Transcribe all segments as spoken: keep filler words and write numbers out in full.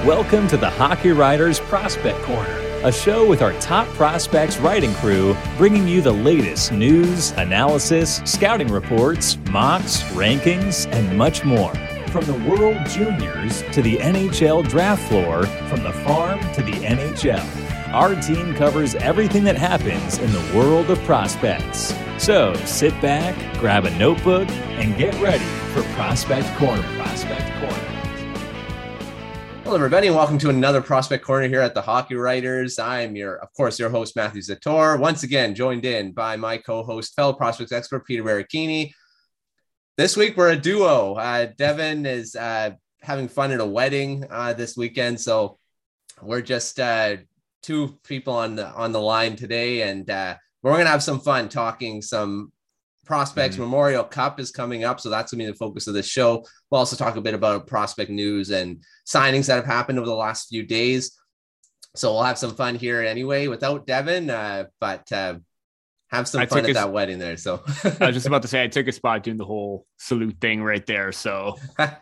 Welcome to the Hockey Writers Prospect Corner, a show with our top prospects writing crew, bringing you the latest news, analysis, scouting reports, mocks, rankings, and much more. From the World Juniors to the N H L draft floor, from the farm to the N H L, our team covers everything that happens in the world of prospects. So sit back, grab a notebook, and get ready for Prospect Corner. Prospect Corner. Hello, everybody, and welcome to another Prospect Corner here at the Hockey Writers. I'm your, of course, your host, Matthew Zator, once again joined in by my co-host, fellow prospects expert, Peter Barricchini. This week, we're a duo. Uh, Devin is uh, having fun at a wedding uh, this weekend, so we're just uh, two people on the on the line today, and uh, we're going to have some fun talking some prospects. Mm-hmm. Memorial Cup is coming up, so that's going to be the focus of this show. We'll also talk a bit about prospect news and signings that have happened over the last few days. So we'll have some fun here anyway without Devin, uh, but uh, have some I fun at a, that wedding there. So I was just about to say, I took a spot doing the whole salute thing right there. So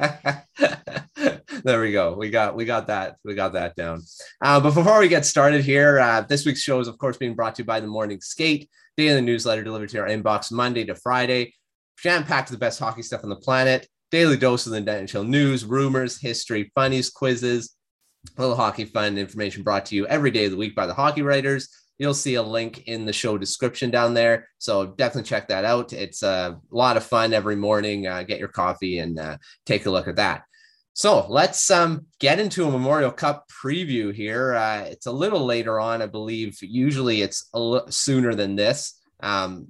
there we go. We got, we got that. We got that down. Uh, but before we get started here, uh, this week's show is of course being brought to you by the Morning Skate, daily newsletter delivered to your inbox Monday to Friday, jam-packed with the best hockey stuff on the planet, daily dose of the N H L news, rumors, history, funnies, quizzes, a little hockey fun information brought to you every day of the week by the Hockey Writers. You'll see a link in the show description down there. So definitely check that out. It's a lot of fun every morning. Uh, get your coffee and uh, take a look at that. So let's um, get into a Memorial Cup preview here. Uh, it's a little later on, I believe. Usually it's a little sooner than this um,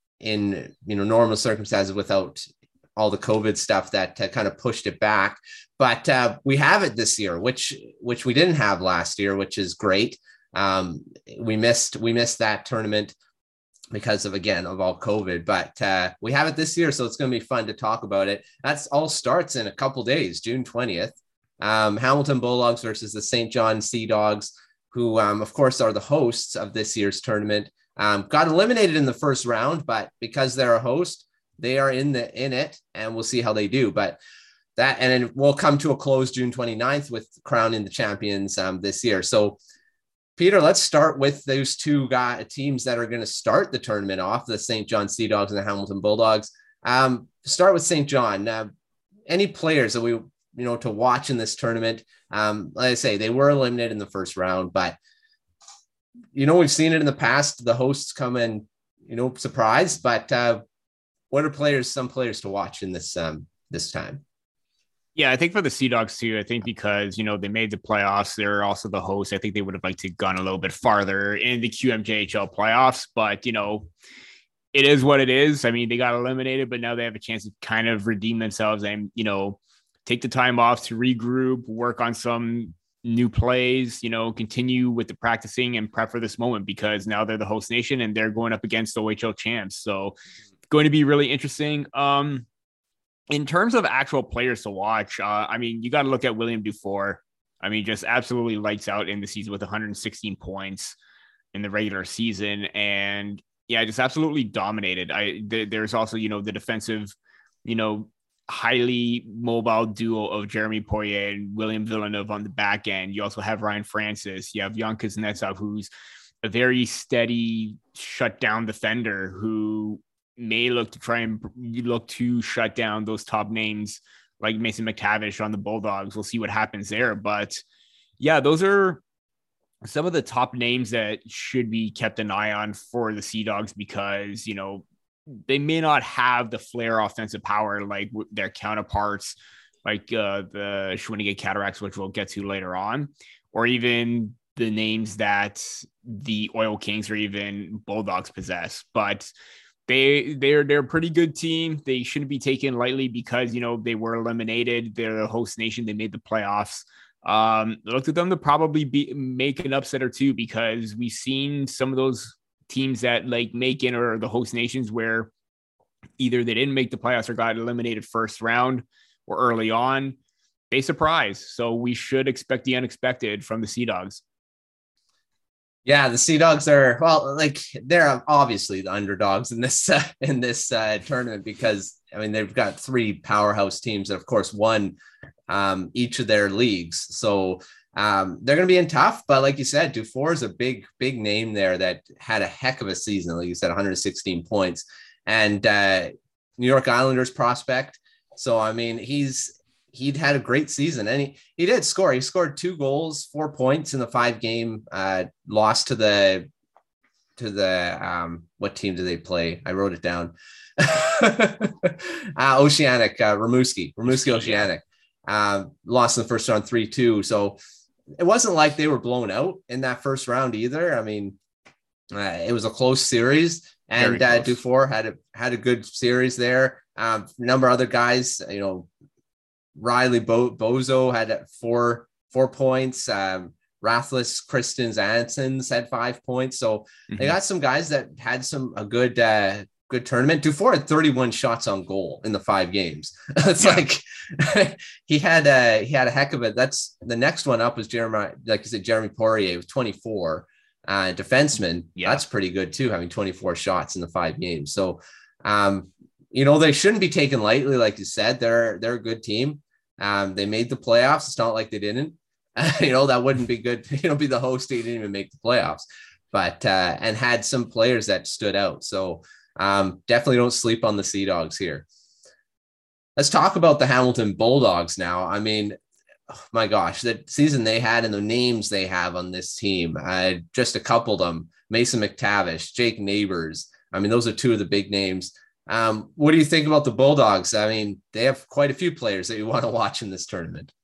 in you know normal circumstances without all the COVID stuff that uh, kind of pushed it back. But uh, we have it this year, which which we didn't have last year, which is great. Um, we missed we missed that tournament because of, again, of all COVID, but uh, we have it this year. So it's going to be fun to talk about it. That's all starts in a couple days, June twentieth, um, Hamilton Bulldogs versus the Saint John Sea Dogs, who um, of course are the hosts of this year's tournament. Um, got eliminated in the first round, but because they're a host, they are in the, in it, and we'll see how they do. But that, and then we'll come to a close June twenty-ninth with crowning the champions um, this year. So Peter, let's start with those two guy, teams that are going to start the tournament off, the Saint John Sea Dogs and the Hamilton Bulldogs. Um, start with Saint John. Uh, any players that we, you know, to watch in this tournament? Um, like I say, they were eliminated in the first round, but, you know, we've seen it in the past. The hosts come in, you know, surprised, but uh, what are players, some players to watch in this, um, this time? Yeah, I think for the Sea Dogs too, I think because, you know, they made the playoffs, they're also the hosts. I think they would have liked to gone a little bit farther in the Q M J H L playoffs, but, you know, it is what it is. I mean, they got eliminated, but now they have a chance to kind of redeem themselves and, you know, take the time off to regroup, work on some new plays, you know, continue with the practicing and prep for this moment, because now they're the host nation and they're going up against the O H L champs. So going to be really interesting. Um, In terms of actual players to watch, uh, I mean, you got to look at William Dufour. I mean, just absolutely lights out in the season with one hundred sixteen points in the regular season. And yeah, just absolutely dominated. I th- There's also, you know, the defensive, you know, highly mobile duo of Jeremy Poirier and William Villeneuve on the back end. You also have Ryan Francis. You have Jan Kuznetsov, who's a very steady shutdown defender who may look to try and look to shut down those top names like Mason McTavish on the Bulldogs. We'll see what happens there. But yeah, those are some of the top names that should be kept an eye on for the Sea Dogs, because, you know, they may not have the flair offensive power like their counterparts, like uh, the Shawinigan Cataracts, which we'll get to later on, or even the names that the Oil Kings or even Bulldogs possess. But They they're they're a pretty good team. They shouldn't be taken lightly because, you know, they were eliminated. They're the host nation. They made the playoffs. Um, look at them to probably be make an upset or two, because we've seen some of those teams that like make in or the host nations where either they didn't make the playoffs or got eliminated first round or early on. They surprise. So we should expect the unexpected from the Sea Dogs. Yeah, the Sea Dogs are, well, like, they're obviously the underdogs in this uh, in this uh, tournament, because I mean they've got three powerhouse teams that, of course, won um, each of their leagues. So Um, they're going to be in tough, but like you said, Dufour is a big, big name there that had a heck of a season. Like you said, one hundred sixteen points, and uh, New York Islanders prospect. So, I mean, he's, he'd had a great season, and he, he did score. He scored two goals, four points in the five game uh, loss to the, to the, um, what team do they play? I wrote it down. uh, Oceanic, uh, Rimouski, Rimouski Oceanic, uh, lost in the first round three two. So it wasn't like they were blown out in that first round either. I mean, uh, it was a close series, and uh, Dufour had a, had a good series there. Um, a number of other guys, you know, Riley Bo- Bozo had four, four points. Um, Rathles, Christens, Ansons had five points. So mm-hmm. they got some guys that had some, a good, uh, good tournament. Dufour had thirty-one shots on goal in the five games. It's yeah. like he had a, he had a heck of it. That's the next one up was Jeremy, like I said, Jeremy Poirier was twenty-four, uh, defenseman. Yeah. That's pretty good too, having twenty-four shots in the five games. So, um, you know, they shouldn't be taken lightly. Like you said, they're, they're a good team. Um, they made the playoffs. It's not like they didn't, you know, that wouldn't be good. You know, be the host. They didn't even make the playoffs, but, uh, and had some players that stood out. So, um, definitely don't sleep on the Sea Dogs here. Let's talk about the Hamilton Bulldogs now. I mean, oh my gosh, the season they had and the names they have on this team, uh, just a couple of them, Mason McTavish, Jake Neighbors. I mean, those are two of the big names. Um, what do you think about the Bulldogs? I mean, they have quite a few players that you want to watch in this tournament.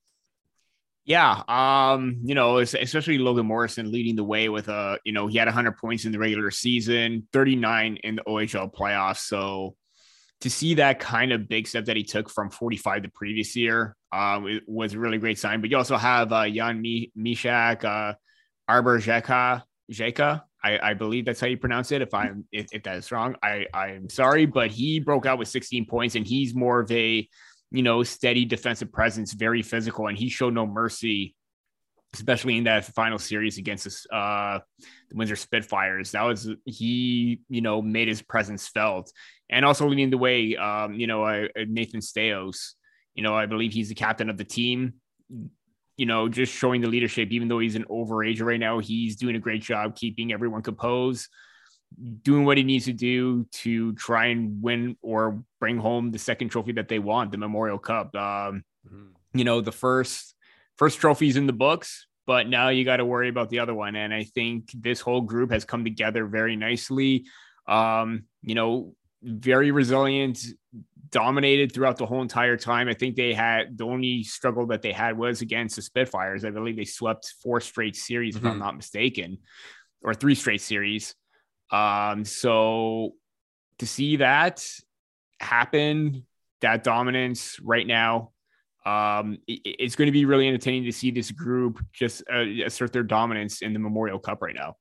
Yeah. Um, you know, especially Logan Morrison leading the way with a, you know, he had one hundred points in the regular season, thirty-nine in the O H L playoffs. So to see that kind of big step that he took from forty-five the previous year, um, it was a really great sign. But you also have uh, Jan Mishak, uh, Arbor Jeka, Jeka. I, I believe that's how you pronounce it. If I'm if, if that is wrong, I I'm sorry, but he broke out with sixteen points, and he's more of a, you know, steady defensive presence, very physical, and he showed no mercy, especially in that final series against us, uh, the Windsor Spitfires. That was he, you know, made his presence felt, and also leading the way. Um, you know, uh, Nathan Steos. You know, I believe he's the captain of the team. You know, just showing the leadership, even though he's an overager right now, he's doing a great job keeping everyone composed, doing what he needs to do to try and win or bring home the second trophy that they want, the Memorial Cup. Um, mm-hmm. You know, the first, first trophy's in the books, but now you got to worry about the other one. And I think this whole group has come together very nicely. Um, you know, very resilient, dominated throughout the whole entire time. I think they had the only struggle that they had was against the Spitfires. I believe they swept four straight series, mm-hmm. if I'm not mistaken, or three straight series. Um, so to see that happen, that dominance right now, um, it, it's going to be really entertaining to see this group just uh, assert their dominance in the Memorial Cup right now.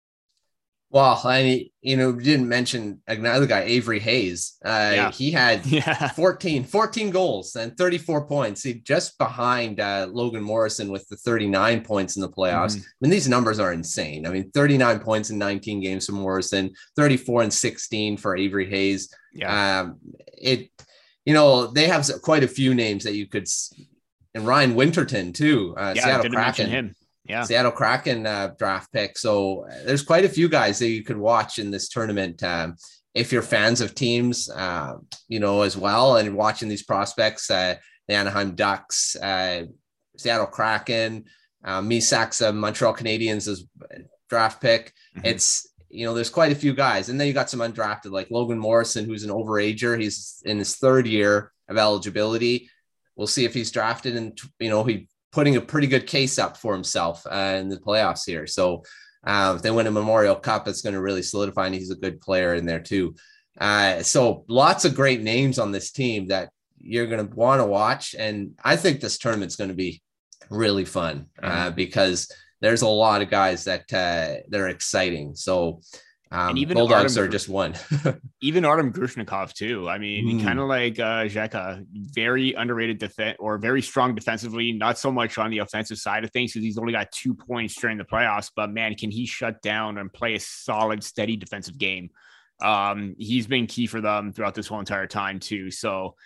Well, I, you know, didn't mention another guy, Avery Hayes. Uh, yeah. He had yeah. fourteen, fourteen goals and thirty-four points. He just behind uh, Logan Morrison with the thirty-nine points in the playoffs. Mm-hmm. I mean, these numbers are insane. I mean, thirty-nine points in nineteen games for Morrison, thirty-four and sixteen for Avery Hayes. Yeah. Um, it, you know, they have quite a few names that you could, and Ryan Winterton too. Uh, yeah, Seattle Kraken. Him. Yeah, Seattle Kraken uh, draft pick. So uh, there's quite a few guys that you could watch in this tournament. Um, if you're fans of teams, uh, you know, as well, and watching these prospects, uh, the Anaheim Ducks, uh, Seattle Kraken, uh, Misak's uh, Montreal Canadiens as draft pick. Mm-hmm. It's, you know, there's quite a few guys. And then you got some undrafted, like Logan Morrison, who's an overager. He's in his third year of eligibility. We'll see if he's drafted, and, you know, he putting a pretty good case up for himself uh, in the playoffs here. So uh, if they win a Memorial Cup, it's going to really solidify, and he's a good player in there too. Uh, so lots of great names on this team that you're going to want to watch. And I think this tournament's going to be really fun uh, because there's a lot of guys that, uh, that are exciting. So Um, and even Bulldogs Artem, are just one. Even Artem Grushnikov too. I mean, mm. kind of like uh, Jeka, very underrated defense or very strong defensively. Not so much on the offensive side of things because he's only got two points during the playoffs. But man, can he shut down and play a solid, steady defensive game? Um, he's been key for them throughout this whole entire time too. So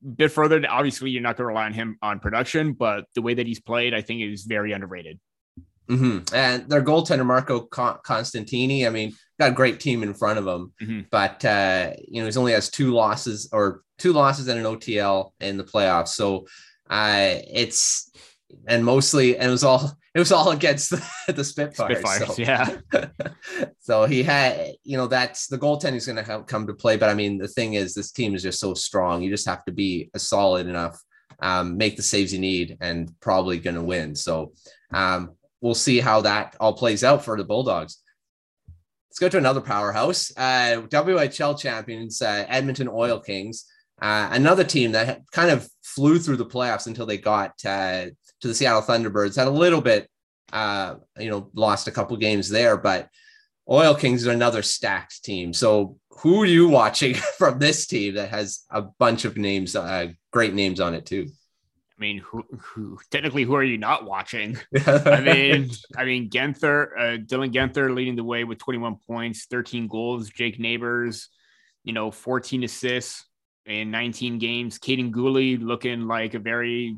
bit further. Obviously, you're not going to rely on him on production, but the way that he's played, I think is very underrated. Mm-hmm. And their goaltender, Marco Con- Constantini, I mean, got a great team in front of him, mm-hmm. but, uh, you know, he's only has two losses or two losses and an O T L in the playoffs. So uh, it's, and mostly, and it was all, it was all against the, the Spitfires. Spitfires, so. yeah. So he had, you know, that's the goaltending is going to come to play. But I mean, the thing is, this team is just so strong. You just have to be a solid enough, um, make the saves you need, and probably going to win. So um, we'll see how that all plays out for the Bulldogs. Let's go to another powerhouse, uh, W H L champions, uh, Edmonton Oil Kings. Uh, another team that kind of flew through the playoffs until they got uh, to the Seattle Thunderbirds. Had a little bit, uh, you know, lost a couple games there, but Oil Kings are another stacked team. So who are you watching from this team that has a bunch of names, uh, great names on it too? I mean, who, who technically, who are you not watching? I mean, I mean, Genther, uh, Dylan Genther leading the way with twenty-one points, thirteen goals. Jake Neighbors, you know, fourteen assists in nineteen games. Caden Gooley looking like a very,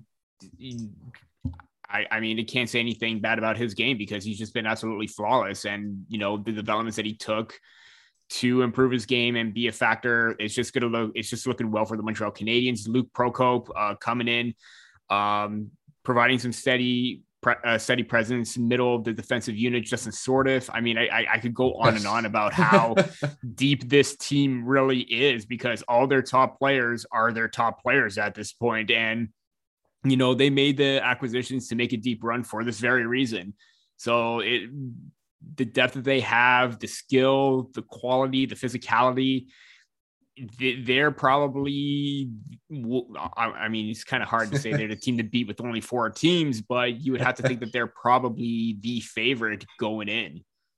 I, I mean, I can't say anything bad about his game because he's just been absolutely flawless. And, you know, the developments that he took to improve his game and be a factor, it's just going to look, it's just looking well for the Montreal Canadiens. Luke Prokop uh, coming in, um, providing some steady, pre- uh, steady presence, middle of the defensive unit, Justin Sordiff. I mean, I, I, I could go on and on about how deep this team really is because all their top players are their top players at this point. And, you know, they made the acquisitions to make a deep run for this very reason. So it, the depth that they have, the skill, the quality, the physicality, they're probably, I mean, it's kind of hard to say they're the team to beat with only four teams, but you would have to think that they're probably the favorite going in.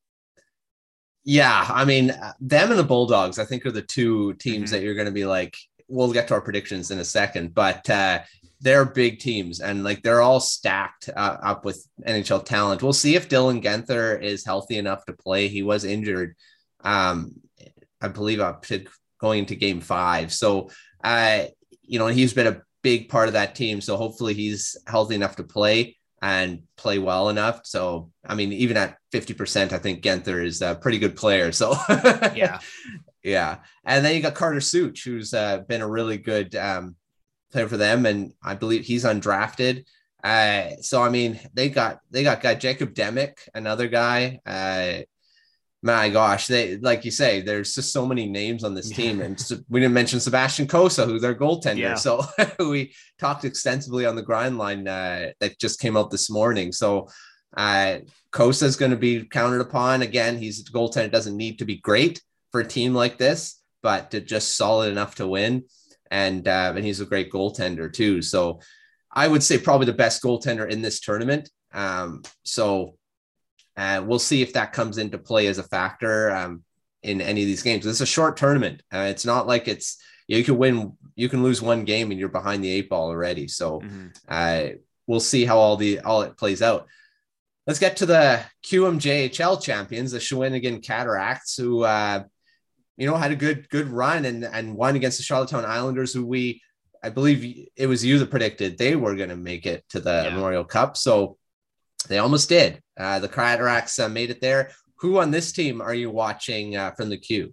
Yeah. I mean, them and the Bulldogs, I think, are the two teams mm-hmm. that you're going to be like, we'll get to our predictions in a second, but uh, they're big teams and like they're all stacked uh, up with N H L talent. We'll see if Dylan Genther is healthy enough to play. He was injured, um, I believe, up to going into game five. So, uh, you know, he's been a big part of that team. So hopefully he's healthy enough to play and play well enough. So, I mean, even at fifty percent, I think Genther is a pretty good player. So, yeah. Yeah. And then you got Carter Such, who's uh, been a really good um, player for them. And I believe he's undrafted. Uh, so, I mean, they got, they got guy Jacob Demick, another guy. Uh, my gosh, they, like you say, there's just so many names on this team. And so we didn't mention Sebastian Kosa, who's their goaltender. Yeah. So we talked extensively on the grind line uh, that just came out this morning. So uh, Kosa is going to be counted upon. Again, he's a goaltender, doesn't need to be great for a team like this, but to just solid enough to win. And, uh, and he's a great goaltender too. So I would say probably the best goaltender in this tournament. Um, so uh, we'll see if that comes into play as a factor um, in any of these games. It's a short tournament. Uh, it's not like it's, you can win, you can lose one game and you're behind the eight ball already. So mm-hmm. uh, we'll see how all the, all it plays out. Let's get to the Q M J H L champions, the Shawinigan Cataracts, who, uh, you know, had a good, good run and, and won against the Charlottetown Islanders, who we, I believe it was you that predicted they were going to make it to the yeah. Memorial Cup. So they almost did. Uh, the Cataracts uh, made it there. Who on this team are you watching uh, from the Q?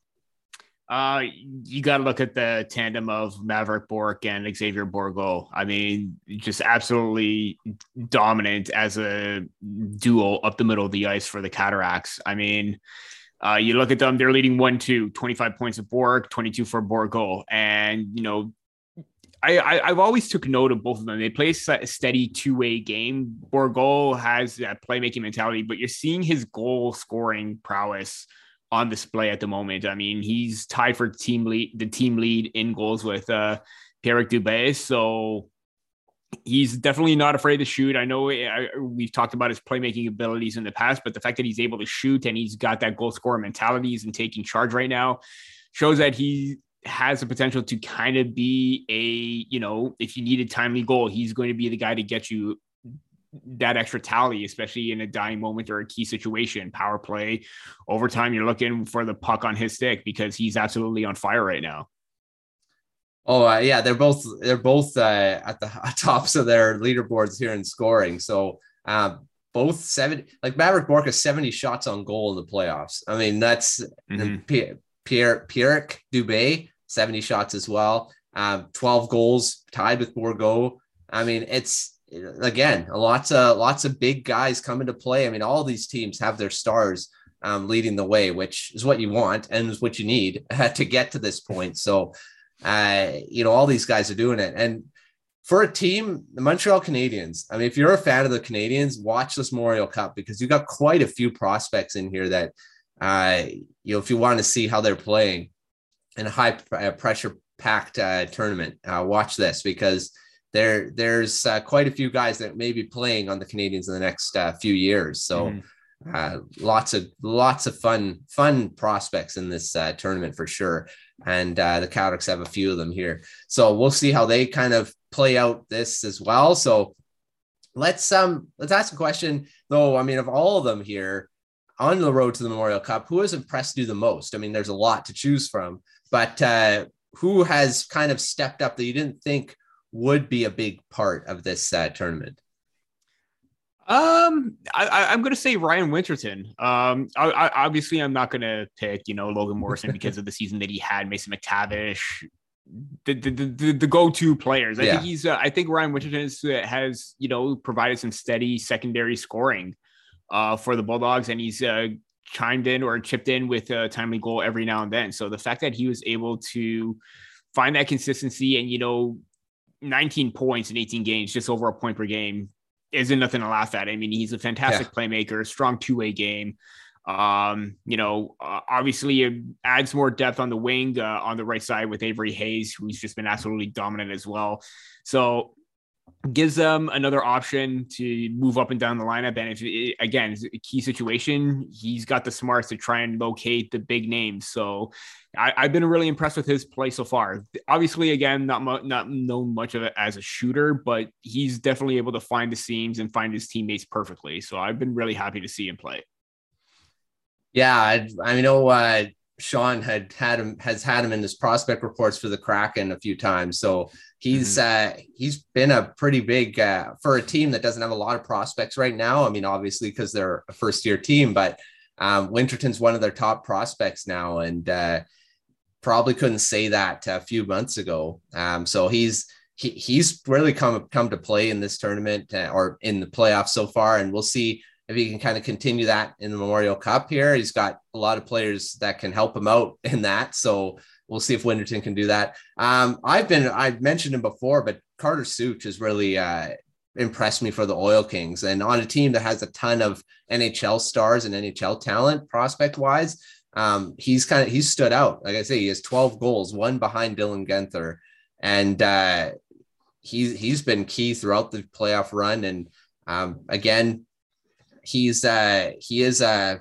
Uh, you got to look at the tandem of Maverick Bourque and Xavier Bourgault. I mean, just absolutely dominant as a duo up the middle of the ice for the Cataracts. I mean, Uh, you look at them, they're leading one two, twenty-five points of Bourque, twenty-two for Bourgault. And, you know, I, I, I've always took note of both of them. They play a steady two-way game. Bourgault has that playmaking mentality, but you're seeing his goal scoring prowess on display at the moment. I mean, he's tied for team lead, the team lead in goals with uh, Pierrick Dubé. So he's definitely not afraid to shoot. I know I, we've talked about his playmaking abilities in the past, but the fact that he's able to shoot and he's got that goal scorer mentality and taking charge right now shows that he has the potential to kind of be a, you know, if you need a timely goal, he's going to be the guy to get you that extra tally, especially in a dying moment or a key situation. Power play, overtime, you're looking for the puck on his stick because he's absolutely on fire right now. Oh uh, yeah, they're both they're both uh, at the tops of their leaderboards here in scoring. So uh, both seven, like Maverick Bourque has seventy shots on goal in the playoffs. I mean, that's mm-hmm. Pierre Pierre Pierrick Dubé seventy shots as well. Um, twelve goals, tied with Bourgault. I mean, it's again lots of lots of big guys come into play. I mean, all these teams have their stars um, leading the way, which is what you want and is what you need uh, to get to this point. So. Uh, you know, all these guys are doing it. And for a team, the Montreal Canadiens, I mean, if you're a fan of the Canadiens, watch this Memorial Cup because you've got quite a few prospects in here that, uh, you know, if you want to see how they're playing in a high uh, pressure packed uh, tournament, uh, watch this because there there's uh, quite a few guys that may be playing on the Canadiens in the next uh, few years. So mm-hmm. Uh, lots of lots of fun fun prospects in this uh, tournament for sure, and uh, the Coyotes have a few of them here. So we'll see how they kind of play out this as well. So let's um let's ask a question though. I mean, of all of them here on the road to the Memorial Cup, who has impressed you the most? I mean, there's a lot to choose from, but uh, who has kind of stepped up that you didn't think would be a big part of this uh, tournament? Um, I, I'm going to say Ryan Winterton. Um, I, I, obviously, I'm not going to pick, you know, Logan Morrison because of the season that he had, Mason McTavish, the the the, the go-to players. I yeah. think he's. Uh, I think Ryan Winterton is, uh, has, you know, provided some steady secondary scoring, uh, for the Bulldogs, and he's uh, chimed in or chipped in with a timely goal every now and then. So the fact that he was able to find that consistency and, you know, nineteen points in eighteen games, just over a point per game, isn't nothing to laugh at. I mean, he's a fantastic yeah. playmaker, strong two-way game. Um, you know, uh, obviously it adds more depth on the wing, uh, on the right side with Avery Hayes, who's just been absolutely dominant as well. So gives them another option to move up and down the lineup. And if it, again, it's a key situation, he's got the smarts to try and locate the big names. So I, I've been really impressed with his play so far. Obviously, again, not mu- not known much of it as a shooter, but he's definitely able to find the seams and find his teammates perfectly. So I've been really happy to see him play. Yeah, I, I know uh, Sean had had him has had him in his prospect reports for the Kraken a few times. So he's mm-hmm. uh, he's been a pretty big uh, for a team that doesn't have a lot of prospects right now. I mean, obviously because they're a first year team, but um, Winterton's one of their top prospects now, and uh, probably couldn't say that a few months ago. Um, so he's he, he's really come come to play in this tournament uh, or in the playoffs so far, and we'll see if he can kind of continue that in the Memorial Cup here. He's got a lot of players that can help him out in that. So we'll see if Winterton can do that. Um, I've been, I've mentioned him before, but Carter Such has really uh, impressed me for the Oil Kings, and on a team that has a ton of N H L stars and N H L talent prospect wise. Um, he's kind of, he's stood out. Like I say, he has twelve goals, one behind Dylan Guenther. And uh, he's, he's been key throughout the playoff run. And um, again, he's uh he is uh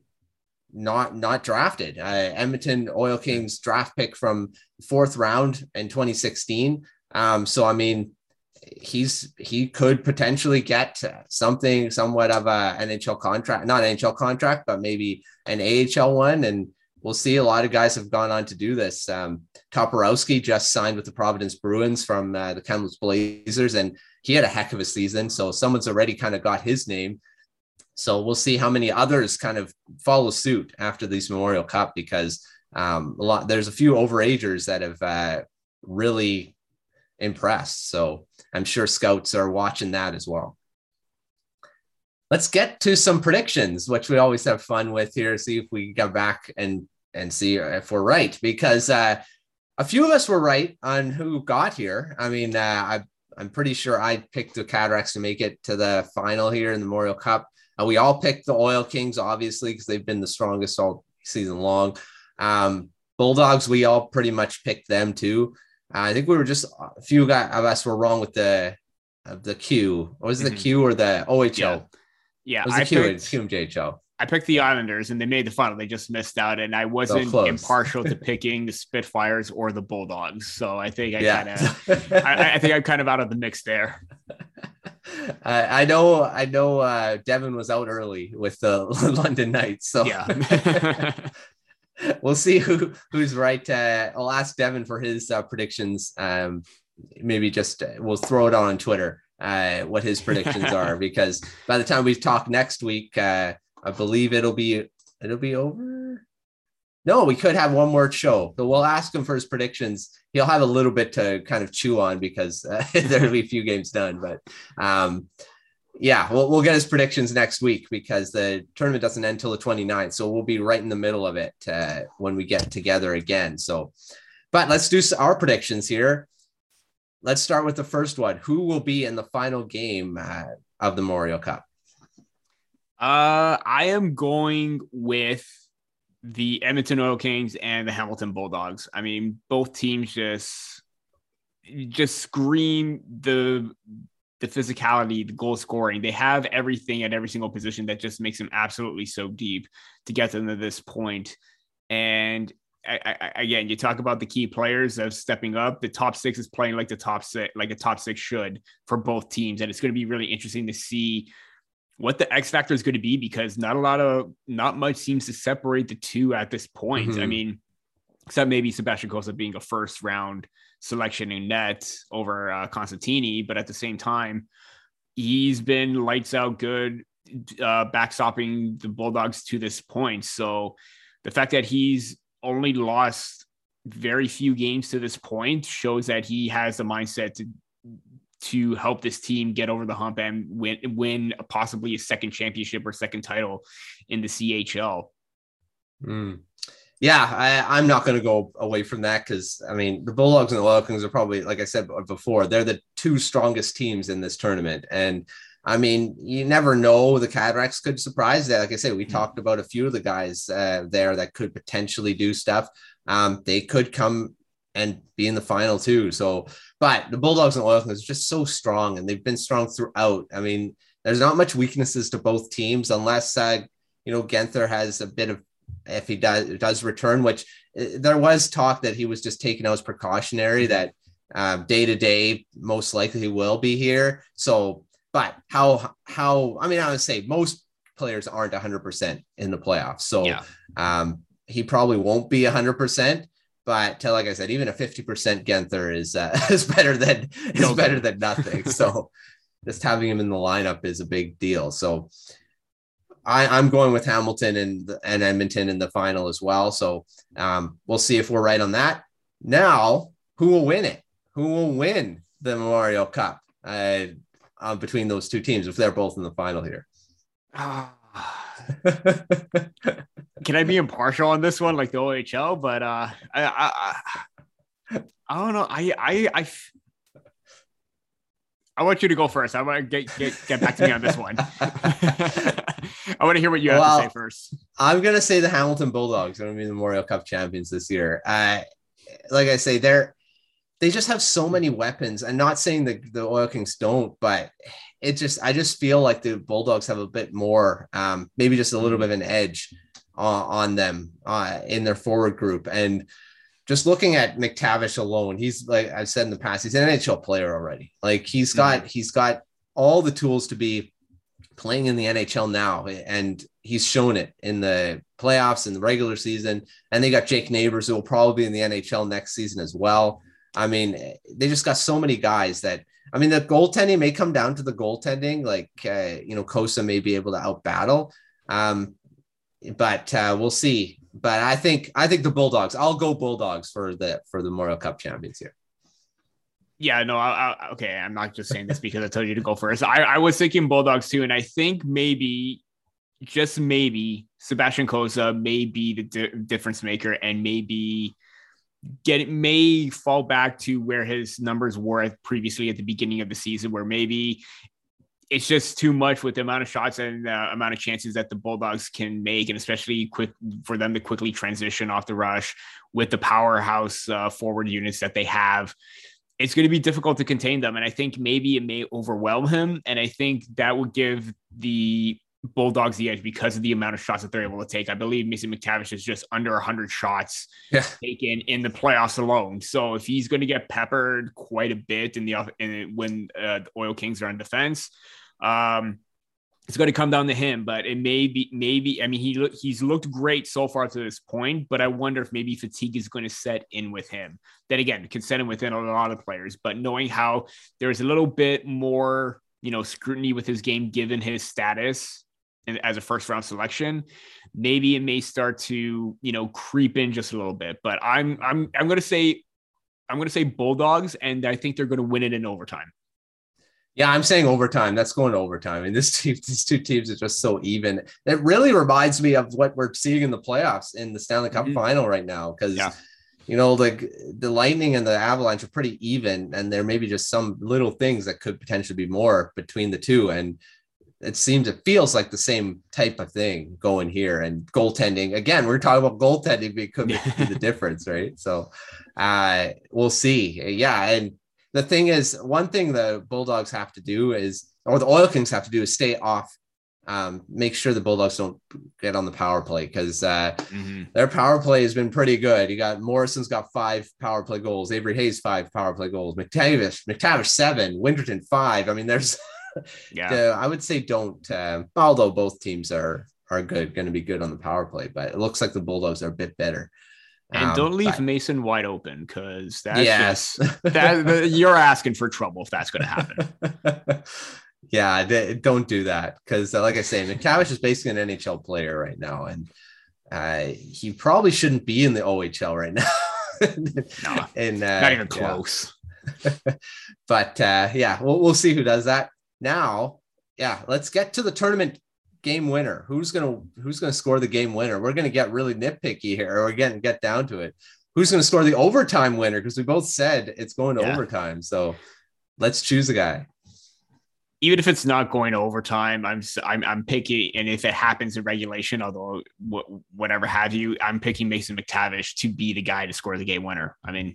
not not drafted. uh Edmonton Oil Kings draft pick from fourth round in twenty sixteen. Um so I mean, he's he could potentially get something somewhat of a N H L contract, not N H L contract, but maybe an A H L one, and we'll see. A lot of guys have gone on to do this. um Toporowski just signed with the Providence Bruins from uh, the Kamloops Blazers, and he had a heck of a season, so someone's already kind of got his name. So we'll see how many others kind of follow suit after these Memorial Cup, because um, a lot there's a few overagers that have uh, really impressed. So I'm sure scouts are watching that as well. Let's get to some predictions, which we always have fun with here. See if we get back and and see if we're right, because uh, a few of us were right on who got here. I mean, uh, I, I'm pretty sure I picked the Cataracts to make it to the final here in the Memorial Cup. Uh, we all picked the Oil Kings, obviously, because they've been the strongest all season long. Um, Bulldogs, we all pretty much picked them too. Uh, I think we were just a few guys of us were wrong with the uh, the Q. Or was it the mm-hmm. Q or the O H L? Yeah, yeah. Was I the Q, picked, Q M J H L. I picked the Islanders, and they made the final. They just missed out, and I wasn't so impartial to picking the Spitfires or the Bulldogs. So I think I yeah. kind of, I, I think I'm kind of out of the mix there. I, I know, I know. Uh, Devin was out early with the London Knights, so yeah. we'll see who who's right. Uh, I'll ask Devin for his uh, predictions. Um, maybe just uh, we'll throw it on Twitter uh, what his predictions are, because by the time we talk next week, uh, I believe it'll be it'll be over. No, we could have one more show. So we'll ask him for his predictions. He'll have a little bit to kind of chew on because uh, there'll be a few games done. But um, yeah, we'll, we'll get his predictions next week because the tournament doesn't end until the twenty-ninth. So we'll be right in the middle of it uh, when we get together again. So, but let's do our predictions here. Let's start with the first one. Who will be in the final game uh, of the Memorial Cup? Uh, I am going with the Edmonton Oil Kings and the Hamilton Bulldogs. I mean, both teams just just scream the the physicality, the goal scoring. They have everything at every single position that just makes them absolutely so deep to get them to this point. And I, I, again, you talk about the key players of stepping up. The top six is playing like the top six, like a top six should for both teams, and it's going to be really interesting to see what the X factor is going to be, because not a lot of, not much seems to separate the two at this point. Mm-hmm. I mean, except maybe Sebastian Cossa being a first round selection in net over uh, Constantini. But at the same time, he's been lights out good, uh, backstopping the Bulldogs to this point. So the fact that he's only lost very few games to this point shows that he has the mindset to to help this team get over the hump and win, win possibly a second championship or second title in the C H L. Mm. Yeah, I, I'm not going to go away from that because, I mean, the Bulldogs and the Oil Kings are probably, like I said before, they're the two strongest teams in this tournament. And, I mean, you never know. The Cataracts could surprise that. Like I said, we mm. talked about a few of the guys uh, there that could potentially do stuff. Um, they could come and be in the final too. So, but the Bulldogs and Oil Kings are just so strong, and they've been strong throughout. I mean, there's not much weaknesses to both teams unless, uh, you know, Genther has a bit of, if he does, does return, which uh, there was talk that he was just taken out as precautionary, that uh, day to day, most likely he will be here. So, but how, how, I mean, I would say most players aren't one hundred percent in the playoffs. So yeah. um, he probably won't be one hundred percent. But like I said, even a fifty percent Genther is uh, is better than is no better than nothing. So just having him in the lineup is a big deal. So I, I'm going with Hamilton and and Edmonton in the final as well. So um, we'll see if we're right on that. Now, who will win it? Who will win the Memorial Cup uh, uh, between those two teams if they're both in the final here? Can I be impartial on this one, like the O H L? But uh, I, I, I, I don't know. I, I, I, I want you to go first. I want to get get, get back to me on this one. I want to hear what you have well, to say first. I'm gonna say the Hamilton Bulldogs are gonna be the Memorial Cup champions this year. Uh, like I say, they're they just have so many weapons. I'm not saying that the Oil Kings don't, but it just I just feel like the Bulldogs have a bit more, um, maybe just a little bit of an edge uh, on them uh, in their forward group. And just looking at McTavish alone, he's, like I've said in the past, he's an N H L player already. Like he's got mm-hmm. he's got all the tools to be playing in the N H L now, and he's shown it in the playoffs and the regular season. And they got Jake Neighbors, who will probably be in the N H L next season as well. I mean, they just got so many guys that, I mean, the goaltending may come down to the goaltending. Like, uh, you know, Cossa may be able to out battle, um, but uh, we'll see. But I think, I think the Bulldogs, I'll go Bulldogs for the, for the Memorial Cup champions here. Yeah, no, I, I, okay. I'm not just saying this because I told you to go first. I, I was thinking Bulldogs too. And I think maybe, just maybe, Sebastian Cossa may be the di- difference maker, and maybe get it may fall back to where his numbers were at previously at the beginning of the season, where maybe it's just too much with the amount of shots and the uh, amount of chances that the Bulldogs can make, and especially quick for them to quickly transition off the rush with the powerhouse uh, forward units that they have. It's going to be difficult to contain them. And I think maybe it may overwhelm him. And I think that would give the Bulldogs the edge because of the amount of shots that they're able to take. I believe Mason McTavish is just under one hundred shots yeah. taken in the playoffs alone. So if he's going to get peppered quite a bit in the in, when uh, the Oil Kings are on defense, um, it's going to come down to him, but it may be, maybe, I mean, he look, he's looked great so far to this point, but I wonder if maybe fatigue is going to set in with him. Then again, it can set in within a lot of players, but knowing how there's a little bit more, you know, scrutiny with his game, given his status and as a first round selection, maybe it may start to, you know, creep in just a little bit, but I'm, I'm, I'm going to say, I'm going to say Bulldogs, and I think they're going to win it in overtime. Yeah, I'm saying overtime. That's going to overtime. And this team, these two teams are just so even. It really reminds me of what we're seeing in the playoffs in the Stanley Cup mm-hmm. final right now. Because, yeah. you know, like the Lightning and the Avalanche are pretty even. And there may be just some little things that could potentially be more between the two. And it seems, it feels like the same type of thing going here. And goaltending, again, we're talking about goaltending, but it could be the difference, right? So uh, we'll see. Yeah. And the thing is, one thing the Bulldogs have to do is, or the Oil Kings have to do is stay off, um, make sure the Bulldogs don't get on the power play, because uh, mm-hmm. their power play has been pretty good. You got Morrison's got five power play goals, Avery Hayes five power play goals, McTavish, McTavish seven, Winterton five. I mean, there's, yeah, the, I would say don't, uh, although both teams are are good, going to be good on the power play, but it looks like the Bulldogs are a bit better. And um, don't leave but, Mason wide open, because that's yes. just that you're asking for trouble if that's going to happen. yeah, they, don't do that, because, uh, like I say, McTavish is basically an N H L player right now, and uh, he probably shouldn't be in the O H L right now. no, and uh, not even close. Yeah. but uh, yeah, we'll we'll see who does that now. Yeah, let's get to the tournament game winner. Who's gonna who's gonna score the game winner? We're gonna get really nitpicky here, or again get down to it. Who's gonna score the overtime winner? Because we both said it's going to yeah. overtime. So let's choose a guy. Even if it's not going to overtime, I'm I'm I'm picky, and if it happens in regulation, although whatever have you, I'm picking Mason McTavish to be the guy to score the game winner. I mean,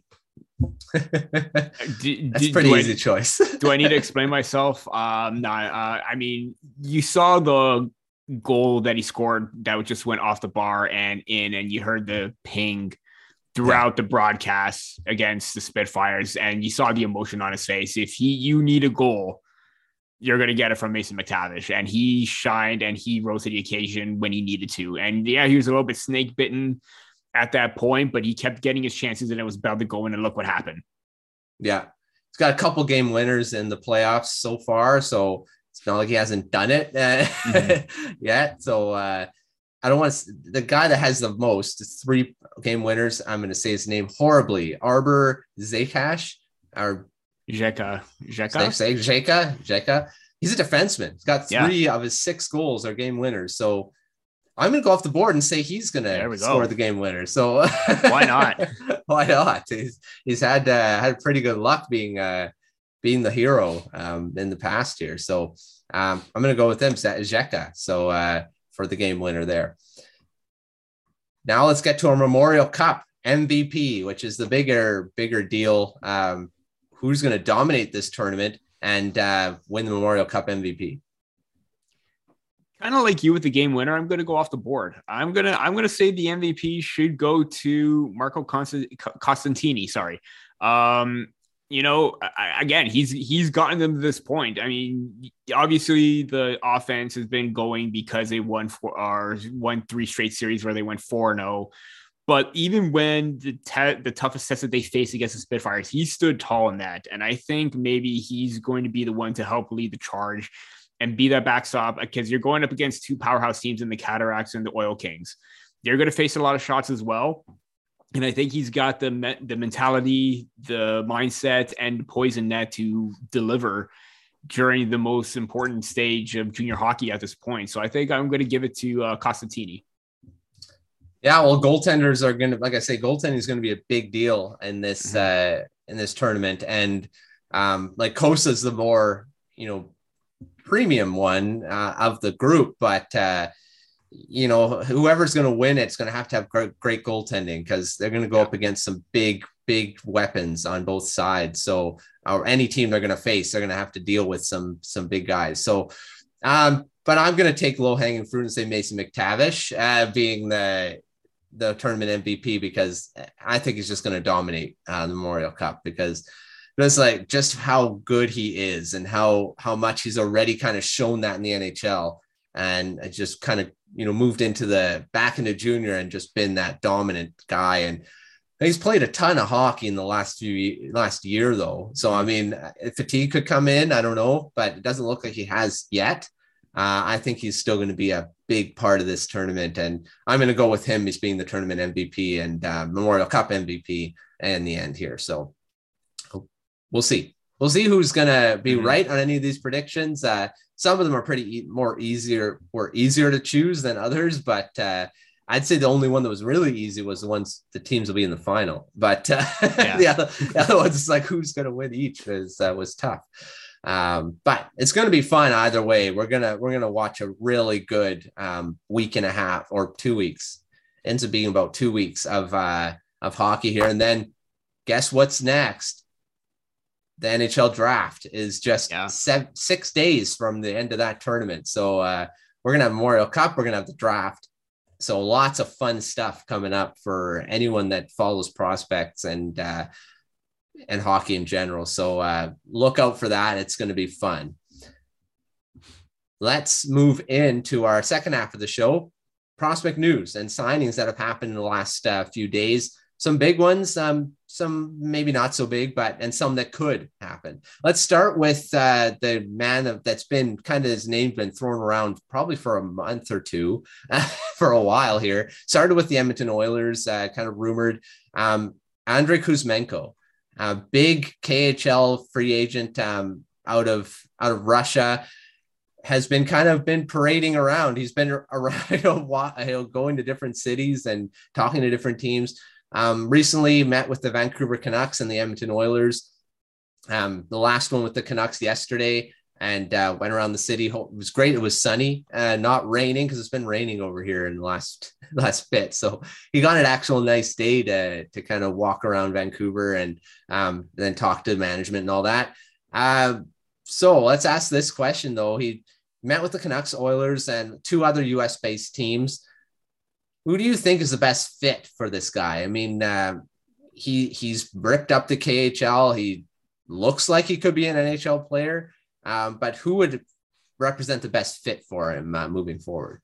do, that's do, pretty do easy I, choice. Do I need to explain myself? Um, no, uh, I mean, you saw the goal that he scored that just went off the bar and in, and you heard the ping throughout yeah. the broadcast against the Spitfires, and you saw the emotion on his face. If he, you need a goal, you're going to get it from Mason McTavish, and he shined and he rose to the occasion when he needed to. And yeah, he was a little bit snake bitten at that point, but he kept getting his chances, and it was about to go in, and look what happened. Yeah. He's got a couple game winners in the playoffs so far, so it's not like he hasn't done it uh, mm-hmm. yet. So uh, I don't want to, the guy that has the most, it's three game winners. I'm going to say his name horribly. Arbor Zekash or Jeka. Jeka? Say Jeka. Jeka. He's a defenseman. He's got three yeah. of his six goals are game winners. So I'm going to go off the board and say he's going to score go. the game winner. So why not? Why not? He's, he's had uh, had pretty good luck being uh, being the hero um, in the past year. So um, I'm going to go with him, Jeka. So uh, for the game winner there. Now let's get to our Memorial Cup M V P, which is the bigger bigger deal. Um, who's going to dominate this tournament and uh, win the Memorial Cup M V P? Kind of like you with the game winner, I'm going to go off the board. I'm going to I'm going to say the M V P should go to Marco Costantini. Sorry. Um, you know, I, again, he's he's gotten them to this point. I mean, obviously the offense has been going because they won four or won three straight series where they went four and oh. But even when the te- the toughest test that they faced against the Spitfires, he stood tall in that. And I think maybe he's going to be the one to help lead the charge and be that backstop, because you're going up against two powerhouse teams in the Cataracts and the Oil Kings. They're going to face a lot of shots as well. And I think he's got the me- the mentality, the mindset, and the poison net to deliver during the most important stage of junior hockey at this point. So I think I'm going to give it to uh, Costantini. Yeah, well, goaltenders are going to, like I say, goaltending is going to be a big deal in this mm-hmm. uh, in this tournament. And um, like Cosa's the more, you know, premium one uh, of the group, but uh, you know, whoever's going to win, it's going to have to have great, great goaltending, because they're going to go yeah. up against some big, big weapons on both sides. So, or any team they're going to face, they're going to have to deal with some some big guys. So, um, but I'm going to take low hanging fruit and say Mason McTavish uh, being the the tournament M V P, because I think he's just going to dominate uh, the Memorial Cup, because it's like just how good he is and how how much he's already kind of shown that in the N H L. and just kind of, you know, moved into the back into junior and just been that dominant guy. And he's played a ton of hockey in the last few last year, though. So, I mean, fatigue could come in. I don't know, but it doesn't look like he has yet. Uh, I think he's still going to be a big part of this tournament. And I'm going to go with him as being the tournament M V P and uh, Memorial Cup M V P in the end here. So we'll see. We'll see who's going to be mm-hmm. right on any of these predictions. Uh, some of them are pretty e- more easier or easier to choose than others, but uh, I'd say the only one that was really easy was the ones the teams will be in the final. But uh, yeah. the, other, the other ones, like who's going to win each, was uh, was tough. Um, but it's going to be fun either way. We're gonna we're gonna watch a really good um, week and a half or two weeks. Ends up being about two weeks of uh, of hockey here, and then guess what's next? The N H L draft is just yeah. seven, six days from the end of that tournament. So uh, we're gonna have Memorial Cup. We're gonna have the draft. So lots of fun stuff coming up for anyone that follows prospects and uh, and hockey in general. So uh, look out for that. It's going to be fun. Let's move into our second half of the show, prospect news and signings that have happened in the last uh, few days. Some big ones, um, some maybe not so big, but and some that could happen. Let's start with uh, the man of, that's been kind of his name been thrown around probably for a month or two, for a while here. Started with the Edmonton Oilers, uh, kind of rumored. Um, Andrei Kuzmenko, a big K H L free agent um, out of out of Russia, has been kind of been parading around. He's been around, you know, you know, going to different cities and talking to different teams. Um, recently met with the Vancouver Canucks and the Edmonton Oilers. Um, the last one with the Canucks yesterday, and uh, went around the city. It was great. It was sunny, uh, not raining, because it's been raining over here in the last last bit. So he got an actual nice day to to kind of walk around Vancouver and um, then talk to management and all that. Uh, so let's ask this question though. He met with the Canucks, Oilers, and two other U S based teams. Who do you think is the best fit for this guy? I mean, uh, he he's ripped up the K H L. He looks like he could be an N H L player, um, but who would represent the best fit for him uh, moving forward?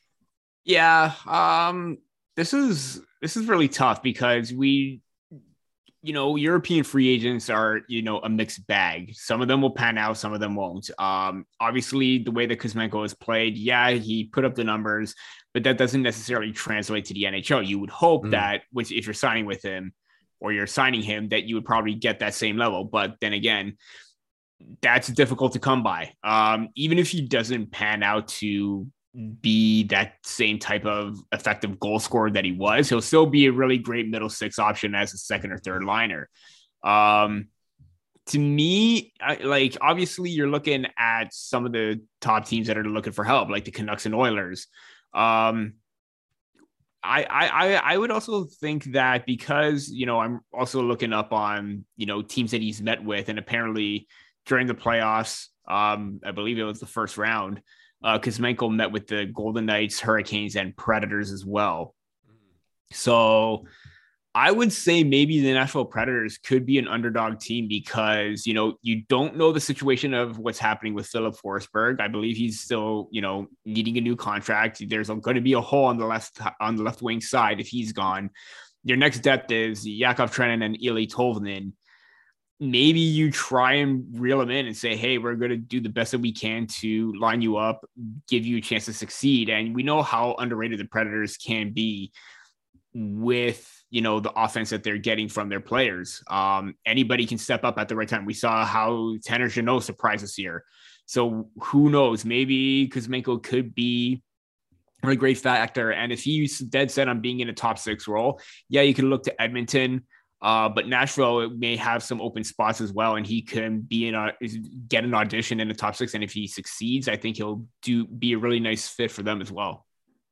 Yeah, um, this is this is really tough because we, you know, European free agents are, you know, a mixed bag. Some of them will pan out, some of them won't. Um, obviously, the way that Kuzmenko has played, yeah, he put up the numbers, but that doesn't necessarily translate to the N H L. You would hope mm. that which, if you're signing with him or you're signing him, that you would probably get that same level. But then again, that's difficult to come by. Um, even if he doesn't pan out to be that same type of effective goal scorer that he was, he'll still be a really great middle six option as a second or third liner. Um, to me, I, like, obviously you're looking at some of the top teams that are looking for help, like the Canucks and Oilers. Um, I, I, I would also think that because, you know, I'm also looking up on, you know, teams that he's met with, and apparently during the playoffs, um, I believe it was the first round, uh, Kuzmenko met with the Golden Knights, Hurricanes, and Predators as well. So I would say maybe the Nashville Predators could be an underdog team because, you know, you don't know the situation of what's happening with Philip Forsberg. I believe he's still, you know, needing a new contract. There's going to be a hole on the left on the left wing side if he's gone. Your next depth is Yakov Trenin and Eeli Tolvanen. Maybe you try and reel them in and say, hey, we're going to do the best that we can to line you up, give you a chance to succeed. And we know how underrated the Predators can be with, you know, the offense that they're getting from their players. Um, anybody can step up at the right time. We saw how Tanner Jeannot surprised us here. So who knows? Maybe Kuzmenko could be a really great factor. And if he's dead set on being in a top six role, yeah, you can look to Edmonton. Uh, but Nashville may have some open spots as well, and he can be in a get an audition in the top six. And if he succeeds, I think he'll do be a really nice fit for them as well.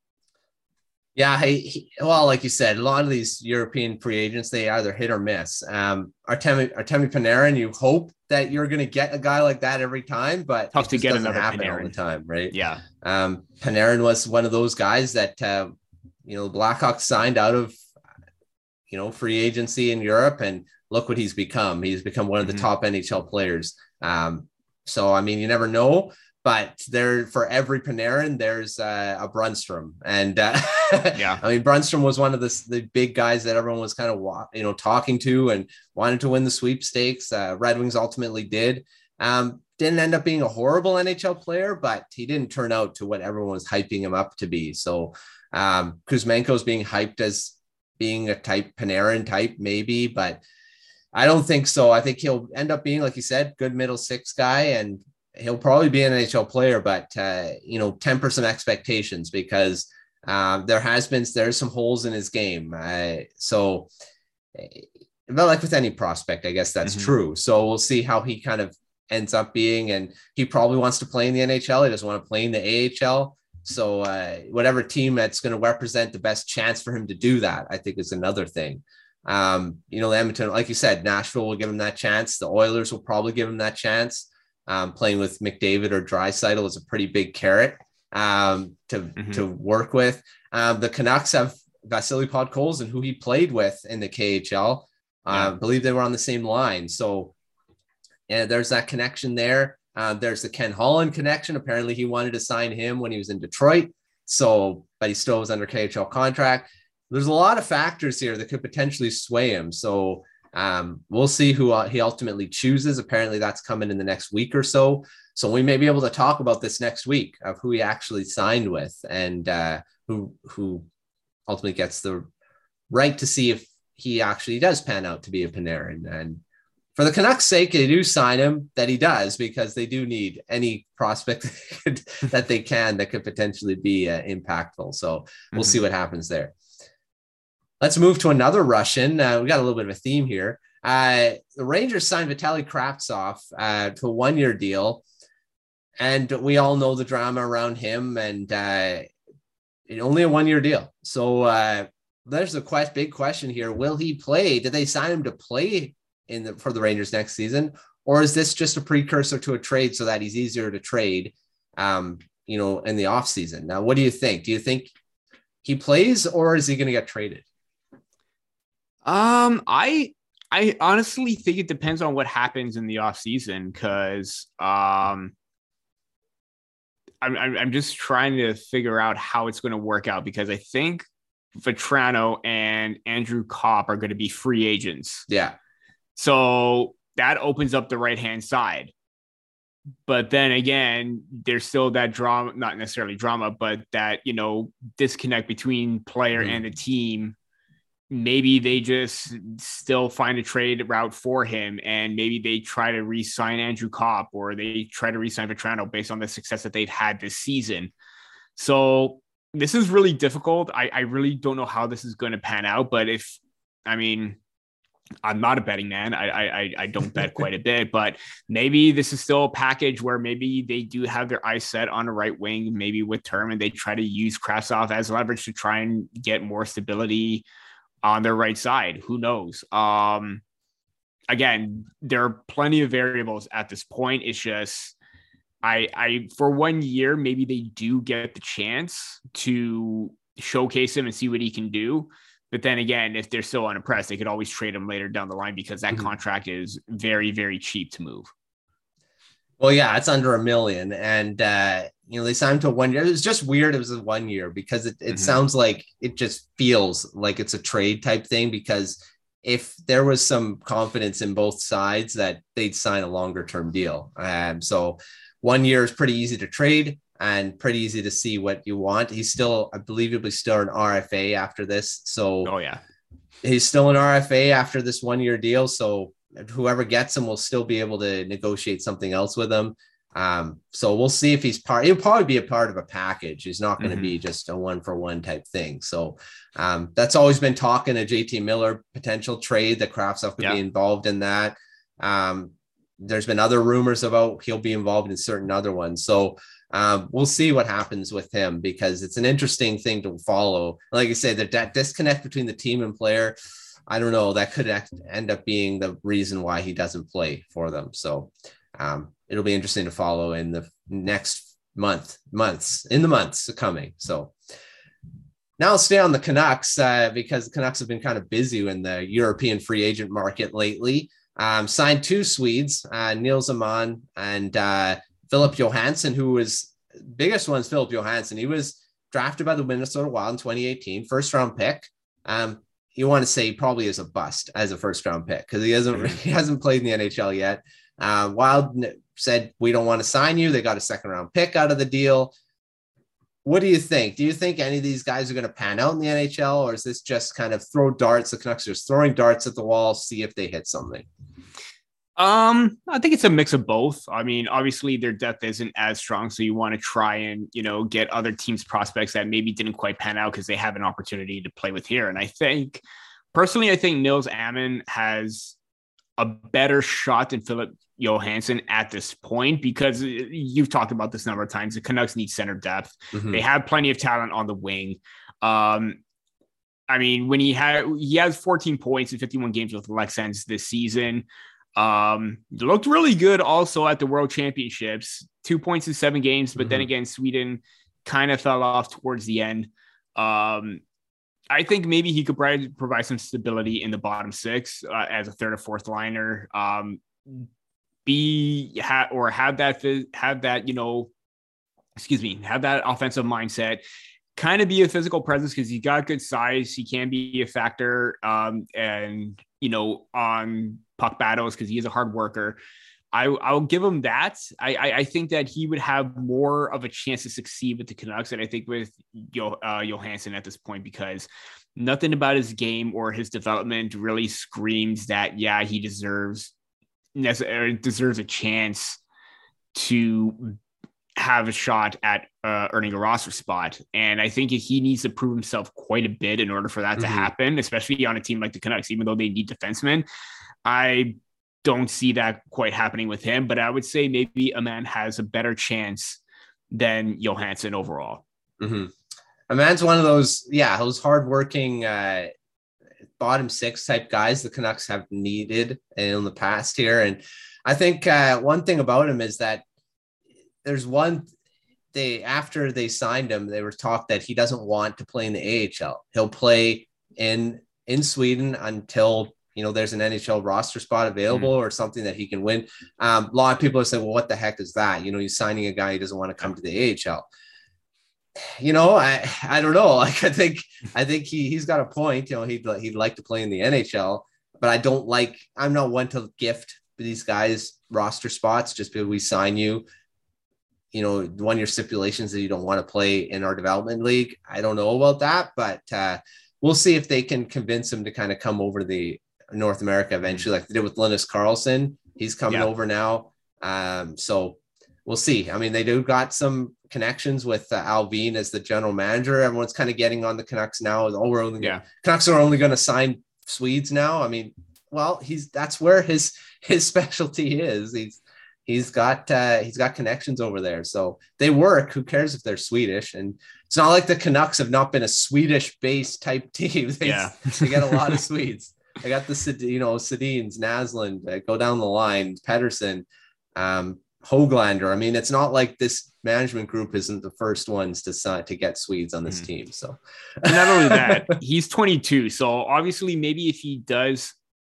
Yeah, he, he, well, like you said, a lot of these European free agents, they either hit or miss. Um, Artemi, Artemi Panarin, you hope that you're going to get a guy like that every time, but tough to get another happen Panarin all the time, right? Yeah. Um, Panarin was one of those guys that uh, you know, Blackhawks signed out of, you know, free agency in Europe, and look what he's become. He's become one of the mm-hmm. top N H L players. Um, so I mean, you never know. but there for every Panarin, there's uh, a Brunstrom. And uh, yeah, I mean, Brunstrom was one of the, the big guys that everyone was kind of, you know, talking to and wanted to win the sweepstakes. Uh, Red Wings ultimately did. Um, didn't end up being a horrible N H L player, but he didn't turn out to what everyone was hyping him up to be. So um, Kuzmenko's being hyped as being a type Panarin type, maybe, but I don't think so. I think he'll end up being, like you said, good middle six guy, and he'll probably be an N H L player, but, uh, you know, temper some expectations because uh, there has been, there's some holes in his game. Uh, so, but like with any prospect, I guess that's mm-hmm. true. So we'll see how he kind of ends up being, and he probably wants to play in the N H L. He doesn't want to play in the A H L. So uh, whatever team that's going to represent the best chance for him to do that, I think is another thing. Um, you know, Edmonton, like you said, Nashville will give him that chance. The Oilers will probably give him that chance. Um, playing with McDavid or Draisaitl is a pretty big carrot um, to, mm-hmm. to work with. Um, the Canucks have Vasily Podkolzin, who he played with in the K H L. I uh, yeah. believe they were on the same line. So yeah, there's that connection there. Uh, there's the Ken Holland connection. Apparently he wanted to sign him when he was in Detroit. So, but he still was under K H L contract. There's a lot of factors here that could potentially sway him. So um, we'll see who uh, he ultimately chooses. Apparently that's coming in the next week or so. So we may be able to talk about this next week of who he actually signed with and uh, who, who ultimately gets the right to see if he actually does pan out to be a Panarin. And for the Canucks' sake, they do sign him, that he does, because they do need any prospect that they can that could potentially be uh, impactful. So we'll mm-hmm. see what happens there. Let's move to another Russian. Uh, we got a little bit of a theme here. Uh, the Rangers signed Vitaly Kravtsov uh, to a one-year deal, and we all know the drama around him, and uh, only a one-year deal. So uh, there's a quite big question here. Will he play? Did they sign him to play in the, for the Rangers next season, or is this just a precursor to a trade so that he's easier to trade, um, you know, in the off season? Now, what do you think? Do you think he plays, or is he going to get traded? Um, I, I honestly think it depends on what happens in the off season. Cause, um, I'm, I'm just trying to figure out how it's going to work out, because I think Vatrano and Andrew Kopp are going to be free agents. Yeah. So that opens up the right-hand side. But then again, there's still that drama, not necessarily drama, but that, you know, disconnect between player mm. and the team. Maybe they just still find a trade route for him, and maybe they try to re-sign Andrew Kopp, or they try to re-sign Vatrano based on the success that they've had this season. So this is really difficult. I, I really don't know how this is going to pan out, but if, I mean, I'm not a betting man. I I I don't bet quite a bit, but maybe this is still a package where maybe they do have their eyes set on a right wing, maybe with term, and they try to use Kravtsov as leverage to try and get more stability on their right side. Who knows? Um, again, there are plenty of variables at this point. It's just, I, I, for one year, maybe they do get the chance to showcase him and see what he can do. But then again, if they're still unimpressed, they could always trade him later down the line, because that mm-hmm. contract is very, very cheap to move. Well, yeah, it's under a million. And, uh, you know, they signed him to one year. It was just weird. It was a one year because it, it mm-hmm. sounds like it just feels like it's a trade type thing, because if there was some confidence in both sides that they'd sign a longer term deal. Um, so one year is pretty easy to trade and pretty easy to see what you want. He's still, I believe he'll be still an R F A after this. So oh yeah, he's still an R F A after this one year deal. So whoever gets him will still be able to negotiate something else with him. Um, so we'll see if he's part, he'll probably be a part of a package. He's not going to mm-hmm. be just a one for one type thing. So um, that's always been talking a J T Miller potential trade that Kravtsov could yeah. be involved in that. Um, there's been other rumors about he'll be involved in certain other ones. So um, we'll see what happens with him, because it's an interesting thing to follow. Like I said, that, that disconnect between the team and player, I don't know, that could act, end up being the reason why he doesn't play for them. So um, it'll be interesting to follow in the next month, months, in the months coming. So now I'll stay on the Canucks uh, because the Canucks have been kind of busy in the European free agent market lately. Um, signed two Swedes, uh, Nils Aman and uh, Philip Johansson, who was biggest one is Philip Johansson. He was drafted by the Minnesota Wild in twenty eighteen, first round pick. Um, you want to say he probably is a bust as a first round pick because he hasn't he hasn't played in the N H L yet. Uh, Wild said, we don't want to sign you. They got a second round pick out of the deal. What do you think? Do you think any of these guys are going to pan out in the N H L, or is this just kind of throw darts? The Canucks are just throwing darts at the wall, see if they hit something. Um, I think it's a mix of both. I mean, obviously their depth isn't as strong, so you want to try and, you know, get other teams' prospects that maybe didn't quite pan out because they have an opportunity to play with here. And I think, personally, I think Nils Aman has a better shot than Philip Johansson at this point because you've talked about this a number of times. The Canucks need center depth. Mm-hmm. They have plenty of talent on the wing. Um, I mean, when he had he has fourteen points in fifty-one games with Leksand this season. Um, looked really good also at the World Championships, two points in seven games, but mm-hmm. then again, Sweden kind of fell off towards the end. Um, I think maybe he could provide, provide some stability in the bottom six uh, as a third or fourth liner. Um, be ha- or have that have that you know, excuse me, have that offensive mindset. Kind of be a physical presence because he's got good size. He can be a factor, um, and you know, on puck battles because he is a hard worker. I I'll give him that. I, I I think that he would have more of a chance to succeed with the Canucks than I think with Yo, uh, Johansson at this point because nothing about his game or his development really screams that yeah he deserves necessarily deserves a chance to have a shot at uh, earning a roster spot. And I think he needs to prove himself quite a bit in order for that mm-hmm. to happen, especially on a team like the Canucks, even though they need defensemen. I don't see that quite happening with him, but I would say maybe Aman has a better chance than Johansson overall. Mm-hmm. Aman's one of those, yeah, those hardworking uh, bottom six type guys the Canucks have needed in the past here. And I think uh, one thing about him is that there's one they after they signed him, they were talk that he doesn't want to play in the A H L. He'll play in in Sweden until you know there's an N H L roster spot available mm. or something that he can win. Um, a lot of people have said, "Well, what the heck is that?" You know, he's signing a guy who doesn't want to come to the A H L. You know, I I don't know. Like I think I think he he's got a point. You know, he'd he'd like to play in the N H L, but I don't like. I'm not one to gift these guys roster spots just because we sign you. You know, one of your stipulations that you don't want to play in our development league. I don't know about that, but uh, we'll see if they can convince him to kind of come over to the North America eventually, like they did with Linus Karlsson. He's coming yeah. over now. Um, so we'll see. I mean, they do got some connections with uh, Alvin as the general manager. Everyone's kind of getting on the Canucks now. Oh, we're only yeah. Canucks are only going to sign Swedes now. I mean, well, he's that's where his his specialty is. He's He's got uh, he's got connections over there, so they work. Who cares if they're Swedish? And it's not like the Canucks have not been a Swedish-based type team. They, yeah, they get a lot of Swedes. They got the you know Sedins, Naslund, uh, go down the line, Pedersen, um, Hoglander. I mean, it's not like this management group isn't the first ones to sign to get Swedes on this mm. team. So, and not only that, he's twenty-two. So obviously, maybe if he does.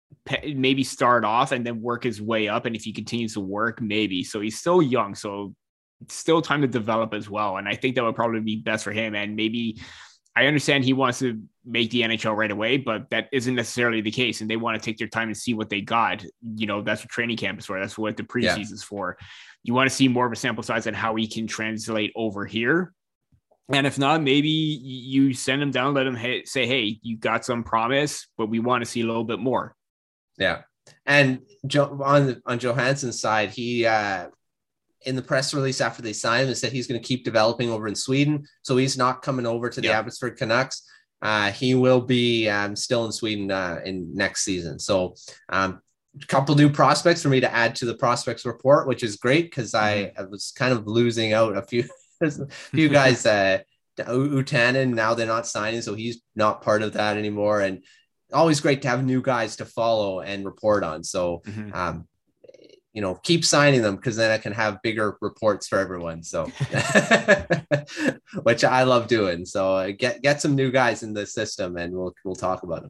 Maybe start off and then work his way up. And if he continues to work, maybe. So he's still young. So it's still time to develop as well. And I think that would probably be best for him. And maybe I understand he wants to make the N H L right away, but that isn't necessarily the case. And they want to take their time and see what they got. You know, that's what training camp is for. That's what the preseason is yeah. for. You want to see more of a sample size and how he can translate over here. And if not, maybe you send him down, let him hit, say, hey, you got some promise, but we want to see a little bit more. Yeah. And jo- on, on Johansson's side, he, uh, in the press release after they signed him, said he's going to keep developing over in Sweden. So he's not coming over to the yeah. Abbotsford Canucks. Uh, he will be um, still in Sweden uh, in next season. So um, a couple new prospects for me to add to the prospects report, which is great because I, I was kind of losing out a few, a few guys, uh, Utanen, now they're not signing. So he's not part of that anymore. And always great to have new guys to follow and report on. So, mm-hmm. um, you know, keep signing them because then I can have bigger reports for everyone. So, which I love doing. So uh, get, get some new guys in the system and we'll, we'll talk about them.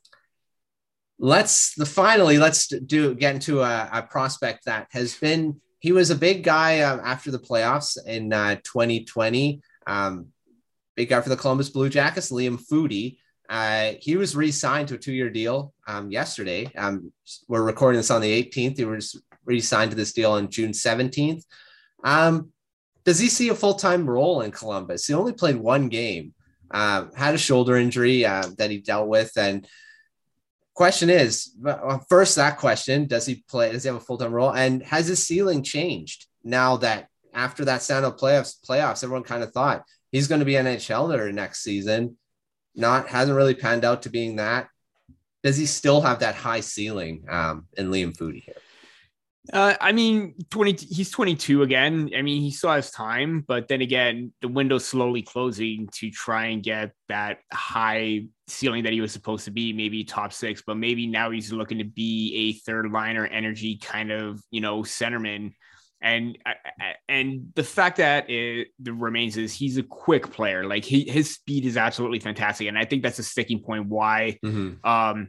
Let's the finally, let's do get into a, a prospect that has been he was a big guy uh, after the playoffs in uh, twenty twenty. Um, big guy for the Columbus Blue Jackets, Liam Foudy. Uh, he was re-signed to a two-year deal um, yesterday. Um, we're recording this on the eighteenth. He was re-signed to this deal on June seventeenth. Um, does he see a full-time role in Columbus? He only played one game, uh, had a shoulder injury uh, that he dealt with. And question is, first that question, does he play, does he have a full-time role? And has his ceiling changed now that after that Stanley playoffs, playoffs, everyone kind of thought he's going to be N H L there next season. Not, hasn't really panned out to being that. Does he still have that high ceiling um, in Liam Foudy here? Uh, I mean, twenty. He's twenty-two again. I mean, he still has time, but then again, the window's slowly closing to try and get that high ceiling that he was supposed to be, maybe top six, but maybe now he's looking to be a third liner energy kind of, you know, centerman. And and the fact that it the remains is he's a quick player. Like he, his speed is absolutely fantastic, and I think that's a sticking point why mm-hmm. um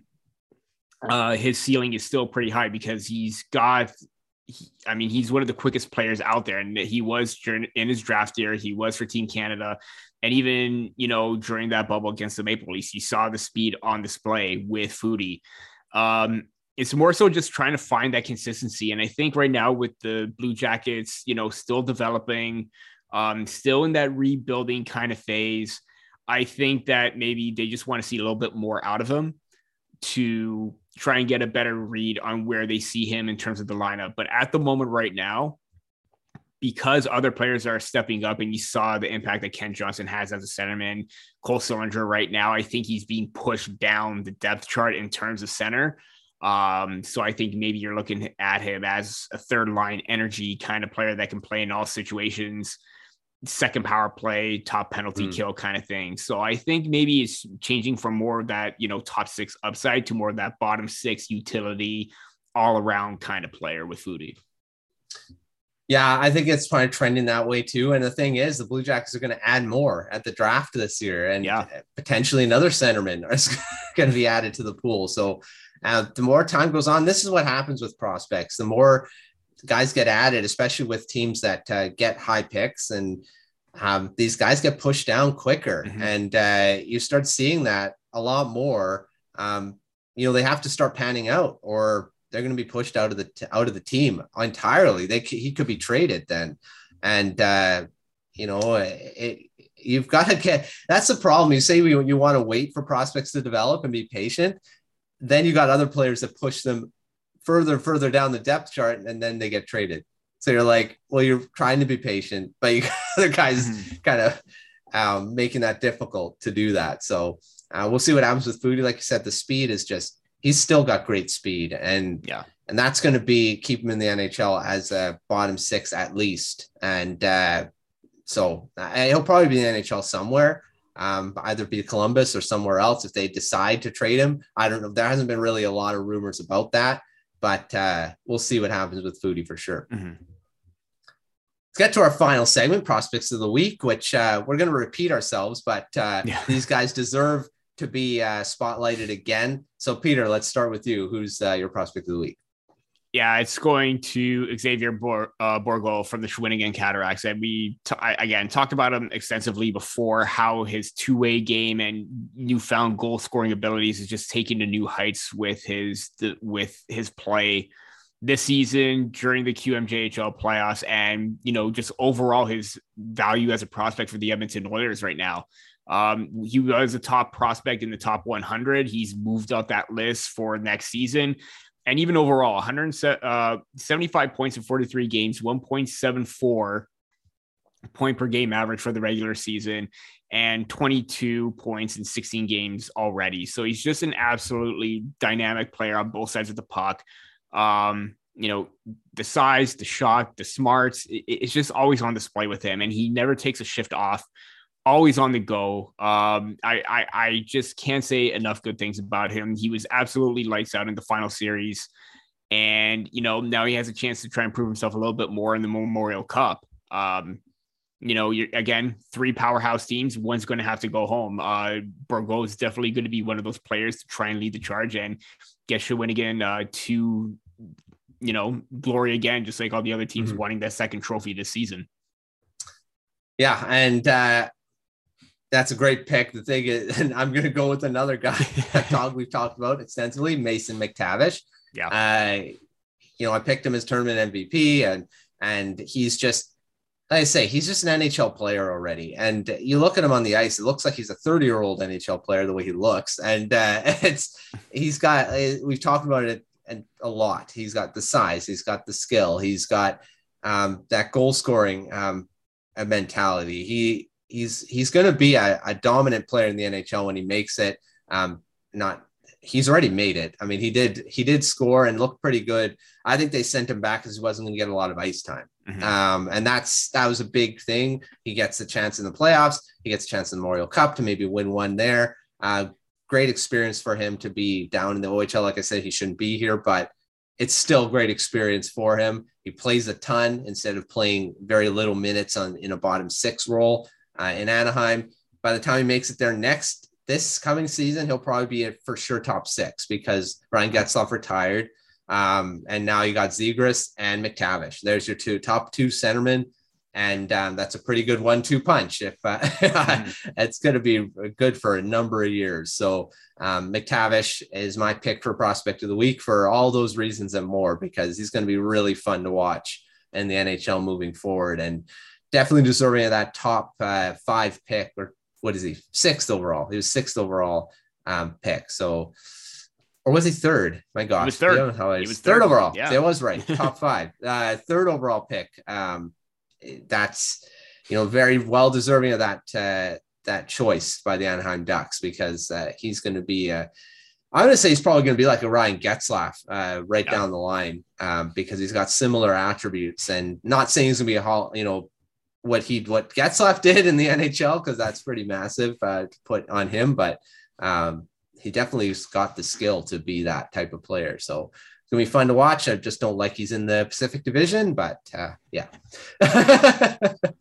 uh his ceiling is still pretty high, because he's got. He, I mean, he's one of the quickest players out there, and he was during in his draft year. He was for Team Canada, and even you know during that bubble against the Maple Leafs, you saw the speed on display with Foudy. Um, It's more so just trying to find that consistency. And I think right now with the Blue Jackets, you know, still developing, um, still in that rebuilding kind of phase, I think that maybe they just want to see a little bit more out of him to try and get a better read on where they see him in terms of the lineup. But at the moment right now, because other players are stepping up, and you saw the impact that Kent Johnson has as a centerman, Cole Sillinger right now, I think he's being pushed down the depth chart in terms of center. Um, so I think maybe you're looking at him as a third line energy kind of player that can play in all situations, second power play, top penalty mm. kill kind of thing. So I think maybe it's changing from more of that, you know, top six upside to more of that bottom six utility all around kind of player with Foudy. Yeah, I think it's probably trending that way too. And the thing is, the Blue Jackets are going to add more at the draft this year, and yeah. potentially another centerman is going to be added to the pool. So uh, the more time goes on, this is what happens with prospects. The more guys get added, especially with teams that uh, get high picks, and um, these guys get pushed down quicker. Mm-hmm. And uh, you start seeing that a lot more. Um, you know, they have to start panning out, or they're going to be pushed out of the t- out of the team entirely. They he could be traded then, and uh, you know it, you've got to get. That's the problem. You say you, you want to wait for prospects to develop and be patient, then you got other players that push them further and further down the depth chart, and then they get traded. So you're like, well, you're trying to be patient, but you got other guys mm-hmm. kind of um, making that difficult to do that. So uh, we'll see what happens with Foudy. Like you said, the speed is just. He's still got great speed, and yeah, and that's going to be keep him in the N H L as a bottom six at least. And uh, so uh, he'll probably be in the N H L somewhere, um, either be Columbus or somewhere else if they decide to trade him. I don't know. There hasn't been really a lot of rumors about that, but uh, we'll see what happens with Foudy for sure. Mm-hmm. Let's get to our final segment, prospects of the week, which uh, we're going to repeat ourselves, but uh, yeah. these guys deserve to be uh, spotlighted again. So Peter, let's start with you. Who's uh, your prospect of the week? Yeah, it's going to Xavier Bor- uh, Bourgault from the Shawinigan Cataracts. And we, t- I, again, talked about him extensively before, how his two-way game and newfound goal scoring abilities is just taking to new heights with his, the, with his play this season during the Q M J H L playoffs. And, you know, just overall his value as a prospect for the Edmonton Oilers right now. Um, he was a top prospect in the top one hundred. He's moved up that list for next season. And even overall, one hundred seventy-five points in forty-three games, one point seven four point per game average for the regular season, and twenty-two points in sixteen games already. So he's just an absolutely dynamic player on both sides of the puck. Um, you know, the size, the shot, the smarts, it, it's just always on display with him. And he never takes a shift off. Always on the go. Um, I, I I just can't say enough good things about him. He was absolutely lights out in the final series. And, you know, now he has a chance to try and prove himself a little bit more in the Memorial Cup. Um, you know, you're, again, three powerhouse teams. One's going to have to go home. Uh, Bourgault is definitely going to be one of those players to try and lead the charge and get Shawinigan uh, to you know, glory again, just like all the other teams Mm-hmm. wanting that second trophy this season. Yeah. And uh, that's a great pick. The thing is, and I'm going to go with another guy that talk, we've talked about extensively, Mason McTavish. Yeah. Uh, you know, I picked him as tournament M V P, and, and he's just, like I say, he's just an N H L player already. And you look at him on the ice, it looks like he's a thirty year old N H L player, the way he looks. And uh, it's, he's got, we've talked about it a lot. He's got the size, he's got the skill, he's got um, that goal scoring um, mentality. He, he's, he's going to be a, a dominant player in the N H L when he makes it. Um, not, he's already made it. I mean, he did, he did score and look pretty good. I think they sent him back because he wasn't going to get a lot of ice time. Mm-hmm. Um, and that's, that was a big thing. He gets a chance in the playoffs. He gets a chance in the Memorial Cup to maybe win one there. Uh, great experience for him to be down in the O H L. Like I said, he shouldn't be here, but it's still great experience for him. He plays a ton instead of playing very little minutes on in a bottom six role uh, in Anaheim. By the time he makes it there next, this coming season, he'll probably be at for sure top six because Brian Getzlaf retired. Um, and now you got Zegras and McTavish. There's your two top two centermen. And um, that's a pretty good one two punch. If uh, mm-hmm. It's going to be good for a number of years. So um, McTavish is my pick for prospect of the week for all those reasons and more, because he's going to be really fun to watch in the N H L moving forward, and definitely deserving of that top uh, five pick, or what is he? Sixth overall. He was sixth overall um, pick. So, or was he third? My gosh. He was third. You know how he was third, third overall. Yeah. So I was right. Top five, uh, third overall pick. Um, that's, you know, very well deserving of that, uh, that choice by the Anaheim Ducks, because uh, he's going to be, uh, I'm going to say he's probably going to be like a Ryan Getzlaf uh, right yeah. down the line um, because he's got similar attributes, and not saying he's going to be a hall, you know, what he, what Getzlaf did in the N H L, because that's pretty massive uh, to put on him, but um, he definitely has got the skill to be that type of player. So it's going to be fun to watch. I just don't like he's in the Pacific Division, but uh, yeah. uh,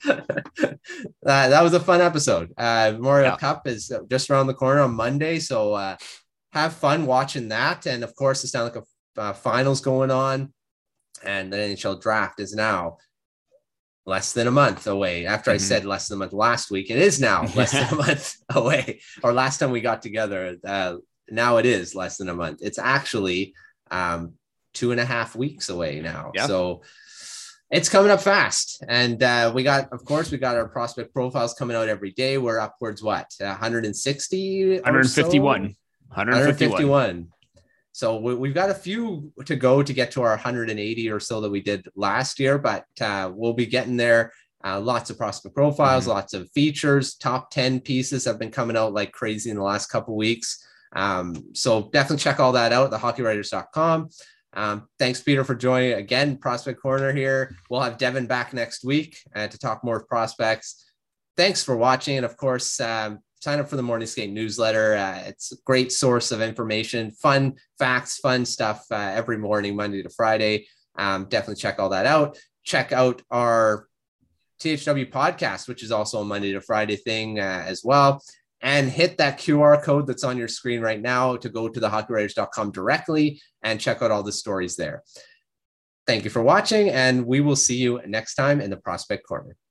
that was a fun episode. Uh, Memorial yeah. Cup is just around the corner on Monday. So uh, have fun watching that. And of course, it's not like a uh, finals going on, and the N H L draft is now less than a month away. After mm-hmm. I said less than a month last week, it is now less than a month away. Or last time we got together, uh, now it is less than a month. It's actually um, two and a half weeks away now. Yeah. So it's coming up fast. And uh, we got, of course, we got our prospect profiles coming out every day. We're upwards, what, one hundred sixty? one fifty-one. So? one fifty-one. So we, we've got a few to go to get to our one hundred eighty or so that we did last year, but uh, we'll be getting there. Uh, lots of prospect profiles, mm-hmm. lots of features. Top ten pieces have been coming out like crazy in the last couple of weeks. Um, so definitely check all that out at the hockey writers dot com. Um, thanks, Peter, for joining again. Prospect Corner here. We'll have Devin back next week uh, to talk more prospects. Thanks for watching. And of course, um, sign up for the Morning Skate newsletter. Uh, it's a great source of information, fun facts, fun stuff uh, every morning, Monday to Friday. Um, definitely check all that out. Check out our T H W podcast, which is also a Monday to Friday thing uh, as well. And hit that Q R code that's on your screen right now to go to the hockey writers dot com directly and check out all the stories there. Thank you for watching, and we will see you next time in the Prospect Corner.